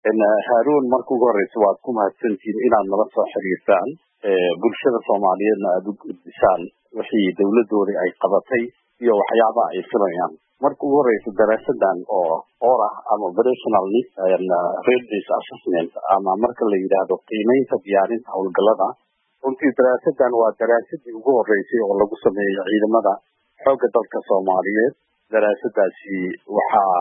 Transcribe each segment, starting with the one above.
Haroon markuu ugu horeysa waad ku mahadsantihiin inaad nala soo xiriirtaan bulshada Soomaaliyeedna aad u gudbisaan wixii dawladooda ay qabatay iyo waxyaabaha ay filayaan. Markuu ugu horeysa daraasadan oo ama operational readiness assessment ama marka la yiraahdo qiimeynta diyaarinta hawlgallada. Runtii daraasadan waa daraasadii ugu horeysay oo lagu sameeyo ciidamada xoogga dalka Soomaaliyeed. Daraasadaasi waxaa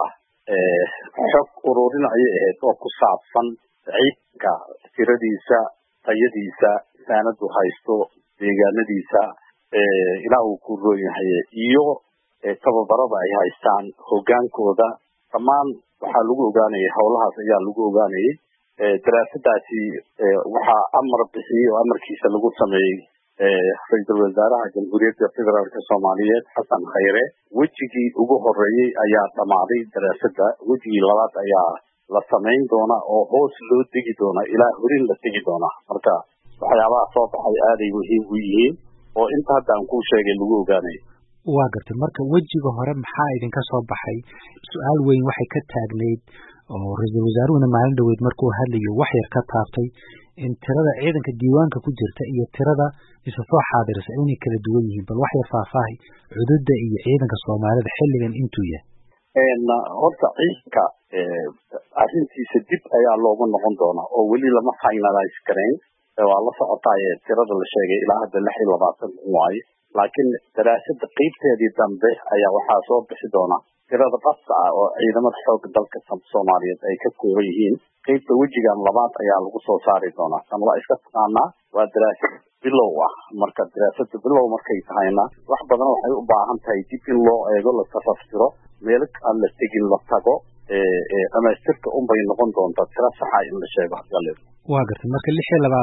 xog ururin ay ahayd oo ku saabsan ciidanka tiradiisa, tayadiisa, saanadu haysto, deegaanadiisa, ilaa uu ku roon yahay iyo tababarada ay haystaan, hogaankooda, dhammaan waxaa lagu ogaanayay howlahaas ayaa lagu ogaanayay. Daraasadaasi waxaa amar bixiyay oo amarkiisa lagu sameeyey ra'iisul wasaaraha Jamhuuriyadda Federaalka Soomaaliyeed Xasan Khayre. Wejigii ugu horeeyay ayaa dhamaaday daraasada. Wejigii labaad ayaa la sameyn doona oo hoos loo degi doona ilaa horin la tegi doona. Marka waxyaabaha soo baxay aad ay muhiim u yihiin oo inta hadda aan ku sheegay lagu ogaanay. Waa gartay marka wejiga hore maxaa idinka soo baxay? Su'aal weyn waxay ka taagneyd oo ra'iisul wasaaruhuna maalin dhaweyd markuu hadlayo wax yar ka taabtay in tirada ciidanka diiwaanka ku jirta iyo tirada isu soo xaadiraysa inay kala duwan yihiin. Bal wax yar faahfaahi xuduudda iyo ciidanka Soomaalida xilligan intuu yahay. Horta ciidanka arrintiisa dib ayaa loogu noqon doonaa oo weli lama finalize karayn. Waa la socotaa tirada la sheegay ilaa hadda 26 waaye. Laakiin daraasada qaybteedii dambe ayaa waxaa soo bixi doona tirada dhabta ah oo ciidamada xoogga dalka Soomaaliyeed ay ka kooban yihiin. Qaybta wejigan labaad ayaa lagu soo saari doonaa. Tan waa iska taqaanaa waa daraasad bilow ah. Marka daraasada bilow markay tahayna wax badan waxay u baahan tahay dib in loo eego, la tafsiro, meel aan la tegin la tago. Dhamaystirka unbay noqon doontaa tira saxa in la sheego hadalay. Waa gartay marka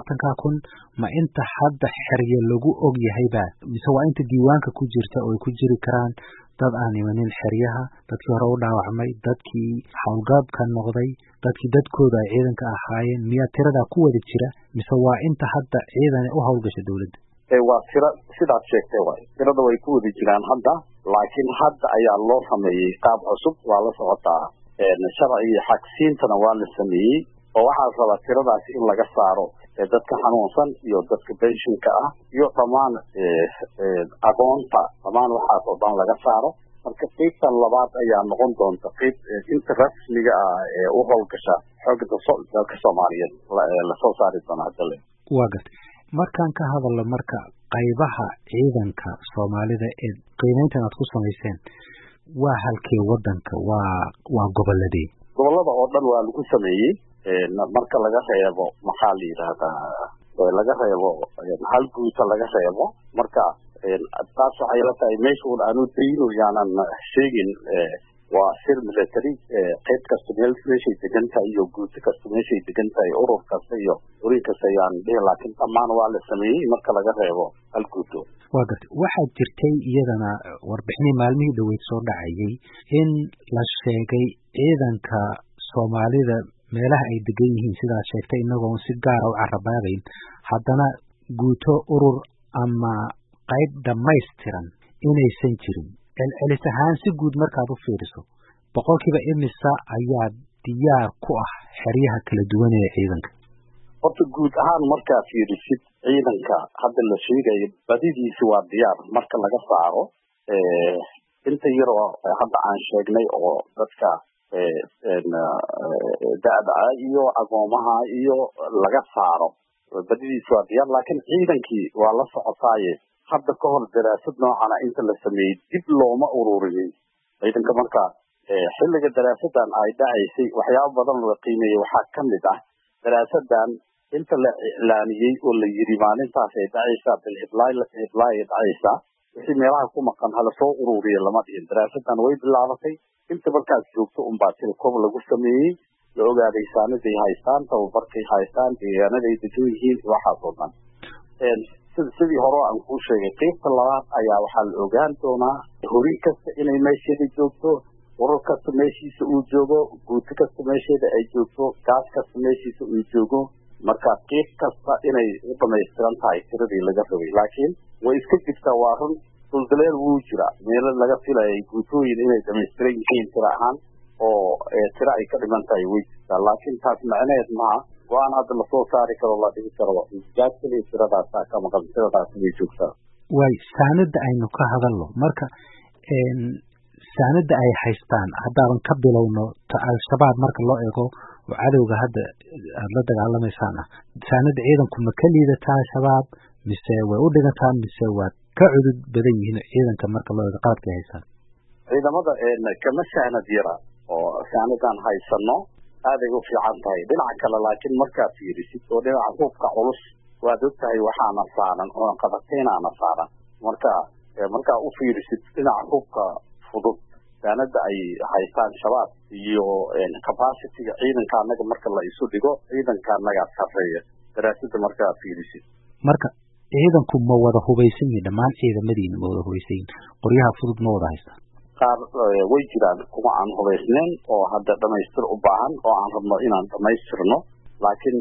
26,000 ma inta hadda xeryo lagu og yahay baa mise waa inta diiwaanka ku jirta oo ay ku jiri karaan dad aan imanin xeryaha, dadkii hore u dhaawacmay, dadkii hawlgabka noqday, dadkii dadkooda ay ciidanka ahaayeen, miyaa tirada ku wada jira mise waa inta hadda ciidan u hawlgasha dawladda? Waa tira sidaad sheegtay waay. Tirada way ku wada jiraan hadda, laakiin hadda ayaa loo sameeyay qaab cusub. Waa la socotaa sharciga xaqsiintana waa la sameeyay oo waxaa rabaa tiradaasi in laga saaro dadka xanuunsan iyo dadka pensionka ah iyo dhammaan aqoonta dhammaan waxaas oo dhan laga saaro. Marka qaybtan labaad ayaa noqon doonta qayb inta rasmiga ah ee u hawlgasha xoogga dalka Soomaaliyeed la soo saari doona hadda. Waa gartay markaan ka hadalno marka qaybaha ciidanka Soomaalida ee qiimeyntan aad ku samayseen waa halkee wadanka waa goboladee? Gobolada oo dhan waa lagu sameeyay. Marka laga reebo maxaa la yiraahdaa laga reebo hal guuta laga reebo. Marka taas waxay la tahay meesha aanu dayno yaanan sheegin waa sir military qayb kasta meeshay degan tahay iyo guuta kasta meeshay degan tahay urur kasta iyo urin kasta yaan dhihi, laakiin dhammaan waa la sameeyey marka laga reebo hal guuto. Waa gartay waxaa jirtay iyadana warbixinii maalmihii dhaweyd soo dhacayay in la sheegay ciidanka Soomaalida meelaha ay degan yihiin sidaa sheegtay inagoo si gaar ah u carabaabayn haddana guuto urur ama qayb dhamaystiran inaysan jirin. Celcelis ahaan si guud markaad u fiiriso boqolkiiba imisa ayaa diyaar ku ah xeryaha kala duwan ee ciidanka? Horta guud ahaan markaa fiirisid ciidanka hadda la sheegayo badidiisa waa diyaar marka laga saaro inta yar oo hadda aan sheegnay oo dadka da'da iyo aqoomaha iyo laga saaro badidiisa waa diyaar. Laakiin ciidankii waa la socotaaye hadda ka hor daraasad noocan ah inta la sameeyey dib looma ururiyey ciidanka. marka xilliga daraasadan ay dhacaysay waxyaabo badan la qiimeeyay. Waxaa ka mid ah daraasadan inta la iclaaniyey oo la yiri maalintaas ay dhacaysaa bil July dhacaysaa wixii meelaha ku maqan hala soo ururiyo lama dhihin. Daraasadan way bilaabatay inta markaas joogto unbaa koob lagu sameeyey, la ogaaday saanaday haystaan, tababarkay haystaan, deegaanaday degan yihiin, waxaas oo dhan. Sidii hore aan kuu sheegay qaybta labaad ayaa waxaa la ogaan doonaa horin kasta inay meesheeda joogto, urur kasta meeshiisa uu joogo, guuto kasta meesheeda ay joogto, gaas kasta meeshiisa uu joogo. Marka qayb kasta inay u dhamaystiran tahay tiradii laga rabay. Laakiin way iska jirtaa waa run duldaleel wuu jira meelo laga filayay guutooyin inay dhamaystiran yihiin tira ahaan oo tira ay ka dhiman tahay way jirtaa laakiin taas macnaheed maaha go-aan hadda lasoo saari karo la dhigi karo gaadkaliya tiradaasaa ka maqan tiradaas way joogtaa way saanada aynu ka hadalno marka saanada ay haystaan haddaaban ka bilowno al-shabaab marka loo eego oo cadowga hadda aada la dagaalamaysaan saanada ciidanku ma ka liidataa al-shabaab mise way u dhigantaa mise waa ka cudud badan yihiin ciidanka marka loo eego qalabkay haystaan ciidamada kama saanad yara oo saanadan haysano aaday u fiican tahay dhinaca kale laakiin markaad fiirisid oo dhinaca hubka culus waad ogtahay waxaana saaran oo qabataynaana saaran markaa u fiirisid dhinaca hubka fudud saanada ay haystaan shabaab iyo capacity-ga ciidanka anaga marka la isu dhigo ciidanka anaga sarreeya daraasada markaa fiirisid marka ciidanku ma wada hubaysan yihiin dhammaan ciidamadiina ma wada hubaysan yihiin qoryaha fudud ma wada haystaan qaar way jiraan kuma aan hubaysnayn oo hadda dhamaystir u baahan oo aan rabno inaan dhamaystirno laakiin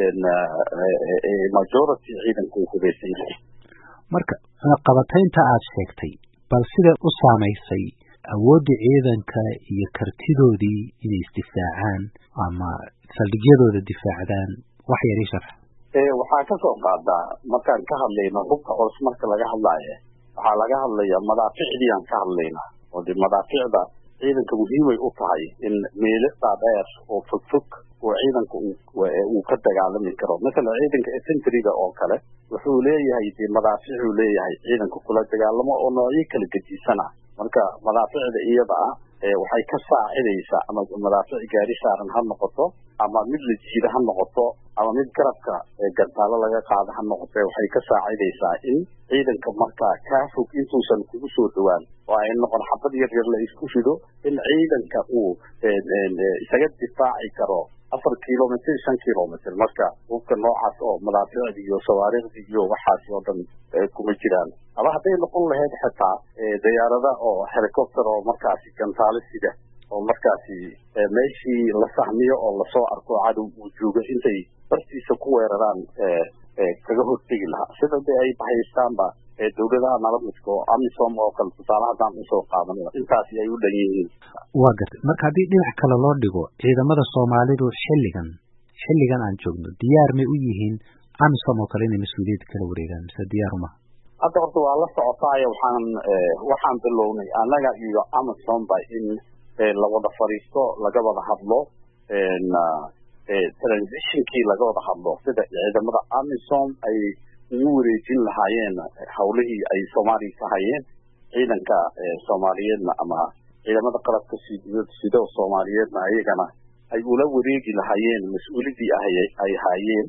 majority ciidanku hubaysan yahay marka qabataynta aad sheegtay bal sida u saamaysay awooddii ciidanka iyo kartidoodii inay isdifaacaan ama saldhigyadooda difaacdaan wax yar ii sharax waxaa ka soo qaadaa markaan ka hadlayno hubka culus marka laga hadlaayo waxaa laga hadlaya madaaficdii aan ka hadlaynaa oo de madaaficda ciidanka muhiimay u tahay in meelo dhaadheer oo fogfog oo ciidanka uu ka dagaalami karo mesela ciidanka infantryga oo kale wuxuu leeyahay de madaaficuu leeyahay ciidanka kula dagaalamo oo noocyo kala gediisana marka madaaficda iyada waxay ka saacidaysaa ama madaafic gaari saaran ha noqoto ama mid la jiida ha noqoto ama mid garabka gantaalo laga qaado ha noqoto waxay ka saacidaysaa in ciidanka markaa kaa fog intuusan kugu soo dhawaan oo ay noqon xabad yar yar la isku fido in ciidanka uu isaga difaaci karo 4 kilomitr 5 kilomitr marka hubka noocaas oo madaaficda iyo sawaariikhda iyo waxaas oo dhan kuma jiraan ama hadday noqon lahayd xitaa diyaarada oo helicopter oo markaasi gantaalo sida oo markaasi meeshii la sahmiyo oo lasoo arko cadow uu joogo intay bartiisa ku weeraraan kaga hortegi lahaa sida de ay bahaystaanba dawladaha nabadmiska oo amisom oo kale tusaale haddaan usoo qaadano intaasi ay u dhan yihiin waa gartay marka haddii dhinac kale loo dhigo ciidamada soomaalidu xilligan aan joogno diyaar may u yihiin amisom oo kale inay mas-uuliyadda kala wareegaan mise diyaar uma hadda horta waa la socotaayo waxaan bilownay annaga iyo amisom ba in la wada fadhiisto laga wada hadlo transitionkii laga wada hadlo sida ciidamada amisom ay ugu wareejin lahaayeen hawlihii ay soomaaliya ka hayeen ciidanka soomaaliyeedna ama ciidamada qalabka sida soomaaliyeedna ayagana ay ula wareegi lahaayeen mas-uuliyadii ay haayeen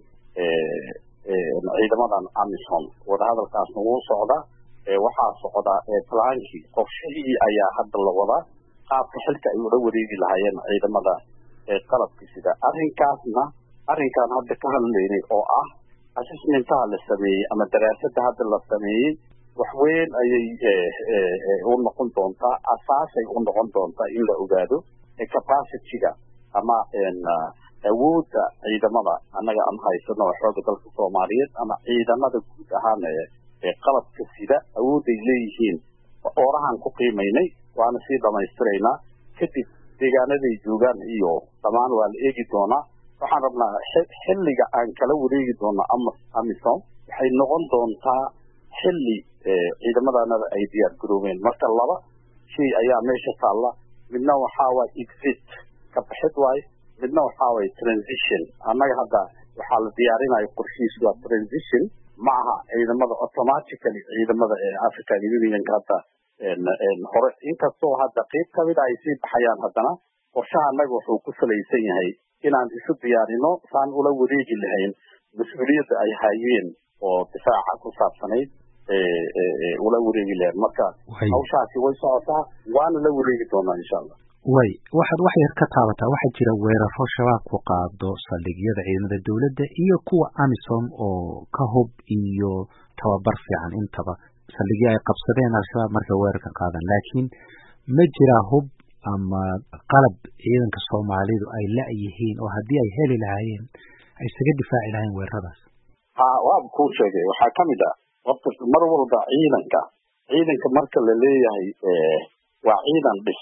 ciidamadan amisom wadahadalkaasna wuu socda waxaa socda plaankii qorshihii ayaa hadda la wadaa qaabka xilka ay ula wareegi lahaayeen ciidamada qalabka sida arrinkan hadda ka hadlaynay oo ah assessmentaha la sameeyey ama daraasada hadda la sameeyey wax weyn ayay u noqon doontaa asaasay u noqon doontaa in la ogaado capacity-ga ama awoodda ciidamada annaga aan haysano xooga dalka soomaaliyeed ama ciidamada guud ahaan qalabka sida awoodday leeyihiin oorahaan ku qiimaynay waana sii dhamaystiraynaa kadib deegaanaday joogaan iyo dhammaan waa la eegi doonaa waxaan rabnaa xilliga aan kala wareegi doono amisom waxay noqon doontaa xilli ciidamadanada ay diyaar garoobeen marka laba shay ayaa meesha taalla midna waxaa waay exit ka baxid waaye midna waxaa waay transition annaga hadda waxaa la diyaarinayo qorshihiisu waa transition ma aha ciidamada automatically ciidamada African Unionka hadda hore inkastoo hadda qayb ka mid ay sii baxayaan haddana qorshaha annaga wuxuu ku salaysan yahay inaan isu diyaarino saan ula wareegi lahayn mas-uuliyadda ay hayeen oo difaaca ku saabsanayd ula wareegi lahayn marka hawshaasi way socotaa waana la wareegi doonaa insha allah waxaad wax yar ka taabataa waxaa jira weeraro shabaab ku qaado saldhigyada ciidamada dawladda iyo kuwa amisom oo ka hub iyo tababar fiican intaba saldhigyo ay qabsadeen al-shabaab markay weerarka qaadaan laakiin ma jiraa hub ama qalab ciidanka soomaalidu ay la-yihiin oo haddii ay heli lahaayeen ay isaga difaaci lahayn weeraradaas waa kuu sheegay waxaa ka mid ah horta mar walba ciidanka marka la leeyahay waa ciidan dhisan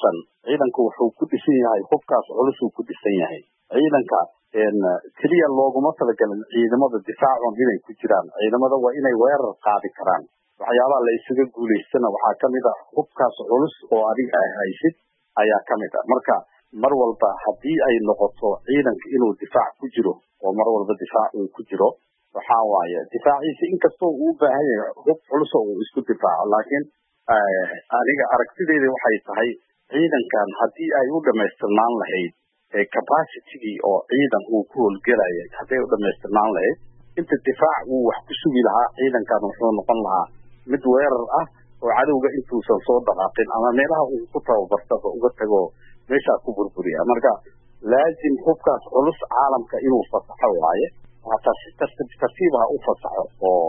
ciidanku wuxuu ku dhisan yahay hubkaas culus uu ku dhisan yahay ciidanka keliya looguma talagalin ciidamada difaacan inay ku jiraan ciidamada waa inay weerar qaadi karaan waxyaabaha la isaga guulaystana waxaa kamid ah hubkaas culus oo adiga ay haysid ayaa kamid ah marka mar walba haddii ay noqoto ciidanka inuu difaac ku jiro oo mar walba difaac uu ku jiro waxaa waaye difaaciisa inkastoo uu u baahan yahay hub culus oo uu isku difaaco laakiin aniga aragtideeda waxay tahay ciidankan haddii ay u dhamaystirnaan lahayd capacitygii oo ciidan uu ku howlgelaya hadday u dhamaystirnaan lahayd inta difaac uu wax ku sugi lahaa ciidankan wuxuu noqon lahaa mid weerar ah oo cadowga intuusan soo dhaqaaqin ama meelaha uu ku tababartaba uga tago meeshaa ku burburiya marka laazim hubkaas culus caalamka inuu fasaxo waaye hataa si tartiib ha u fasaxo oo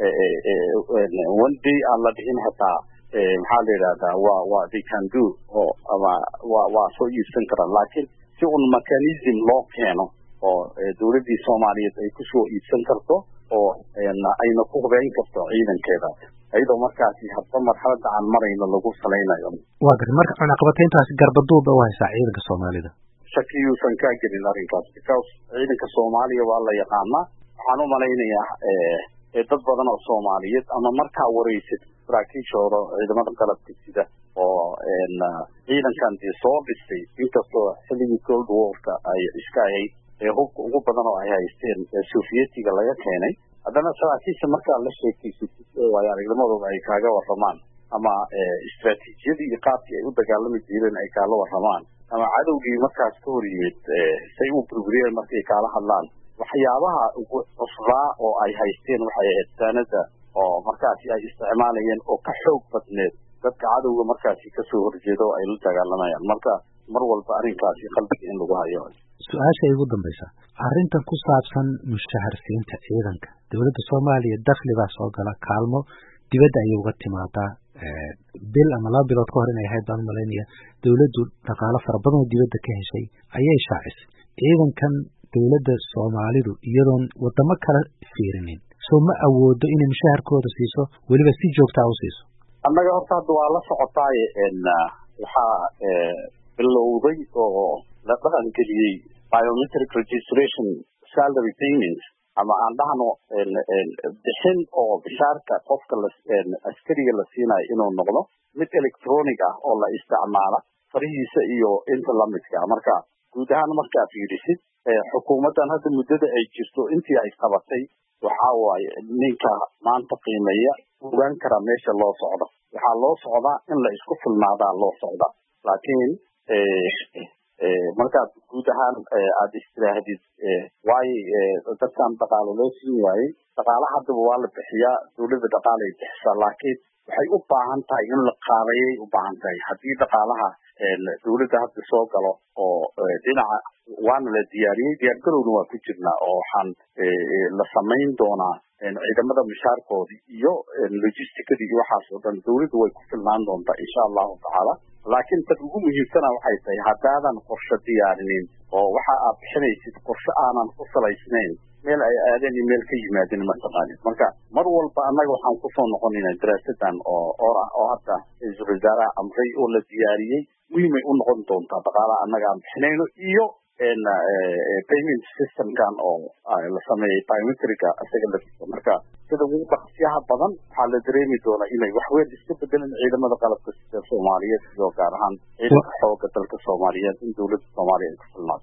one day aan la dhihin hataa maxaa la yidhahdaa waa they can do oo ama waa soo iibsan karaan laakiin si un mechanism loo keeno oo dowladdii soomaaliyeed ay kusoo iibsan karto oo ayna ku hubeyn karto ciidankeeda iyadoo markaasi hadba marxaladda aan marayno lagu salaynayo waa garta marka cunaqabatayntaasi garbaduuba u haysaa ciidanka soomaalida shakiyuusan kaa gelin arrinkaas because ciidanka soomaaliya waa la yaqaanaa waxaan u malaynayaa dad badan oo soomaaliyeed ama markaa wareysid saraakiishooda ciidamada qalabka sida oo ciidankan dee soo dhistay inkastoo xilligii cold warka ay iska ahayd hubka ugu badan oo ay haysteen sovietiga laga keenay haddana saraakiisha markaa la sheekaysid waayo aragnimadooda ay kaaga waramaan ama istraatiijiyadii iyo qaabkii ay u dagaalami jireen ay kaala waramaan ama cadowgii markaas ka hor yimid say u burburiyeen markay kaala hadlaan waxyaabaha ugu cusbaa oo ay haysteen waxay ahayd saanada oo markaasi ay isticmaalayeen oo ka xoog badneed dadka cadowga markaasi kasoo horjeeda oo ay la dagaalamayaan marka mar walba arrinkaasi qalbiga in lagu hayo su-aasha igu dambaysa arrintan ku saabsan mushaharsiinta ciidanka dowladda soomaaliya dakhli baa soo gala kaalmo dibadda ayay uga timaadaa bil ama 2 bilood ka hor inay ahayd baan malaynaya dowladdu dhaqaalo fara badan oo dibadda ka heshay ayay shaacisay ciidankan dowladda soomaalidu iyadoon wadamo kala fiirinin soo ma awoodo inay mushaharkooda siiso weliba si joogtaa u siiso annaga horta hadda waa la socotaaye waxaa bilowday oo la dhaqan geliyey biometric registration salary payment ama aan dhahno bixin oo bishaarka qofka askariga la siinayo inuu noqdo mid electronic ah oo la isticmaala farihiisa iyo inta lamidka marka guud ahaan markaa fiirisid xukuumaddan hadda muddada ay jirto intii ay qabatay waxaa waaye ninka maanta qiimeeya ogaan kara meesha loo socdo waxaa loo socdaa in la isku filnaadaa loo socda laakiin markaad guud ahaan aada istirahdid waayo dadkan dhaqaalo loo siin waayey dhaqaala haddaba waa la bixiyaa dowladda dhaqaalay bixisaa laakiin waxay u baahan tahay in la qaabeeyay u baahan tahay haddii dhaqaalaha dowladda hadda soo galo oo dhinaca waana la diyaariyey diyaargarowna waa ku jirnaa oo waxaan la samayn doonaa ciidamada mushaarkoodii iyo logisticadii iyo waxaas oo dhan dowladdu way ku filnaan doontaa insha allahu tacaala laakiin tad ugu muhiimsana waxay tahay haddaadan qorshe diyaarinin oo waxa aad bixinaysid qorshe aanan ku salaysnayn meel ay aadeen iyo meel ka yimaadeen mataqaanid marka mar walba annaga waxaan kusoo noqonaynaa daraasadan oo hadda ra-iisul wasaaraha amray oo la diyaariyey muhiimay u noqon doontaa dhaqaalaha annaga aan bixinayno iyo payment systemkan oo la sameeyey biometrica isaga laftiisa marka sida ugu dhaqsiyaha badan waxaa la dareemi doonaa inay waxweyn iska bedelan ciidamada qalabka sida soomaaliyeed iyo gaar ahaan ciidanka xooga dalka soomaaliyeed in dowladda soomaaliya ay ku filnaato